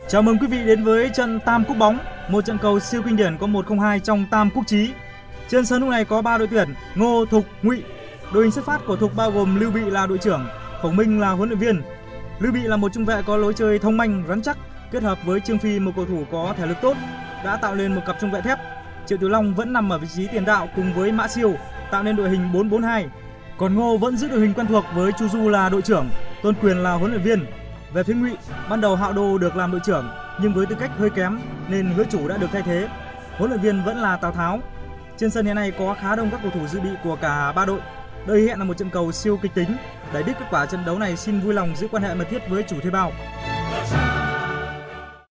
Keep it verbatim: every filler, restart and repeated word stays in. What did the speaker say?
Chào mừng quý vị đến với trận Tam Quốc bóng, một trận cầu siêu kinh điển có một không hai trong Tam Quốc chí. Trên sân lúc này có ba đội tuyển: Ngô, Thục, Ngụy. Đội hình xuất phát của Thục bao gồm Lưu Bị là đội trưởng, Khổng Minh là huấn luyện viên. Lưu Bị là một trung vệ có lối chơi thông minh, rắn chắc, kết hợp với Trương Phi, một cầu thủ có thể lực tốt, đã tạo nên một cặp trung vệ thép. Triệu Tiểu Long vẫn nằm ở vị trí tiền đạo cùng với Mã Siêu, tạo nên đội hình bốn bốn hai. Còn Ngô vẫn giữ đội hình quen thuộc với Chu Du là đội trưởng, Tôn Quyền là huấn luyện viên. Về phía Ngụy, ban đầu Hạo Đô được làm đội trưởng, nhưng với tư cách hơi kém nên Hứa Chủ đã được thay thế. Huấn luyện viên vẫn là Tào Tháo. Trên sân hiện nay có khá đông các cầu thủ dự bị của cả ba đội. Đây hiện là một trận cầu siêu kịch tính. Để biết kết quả trận đấu này, xin vui lòng giữ quan hệ mật thiết với chủ thuê bao.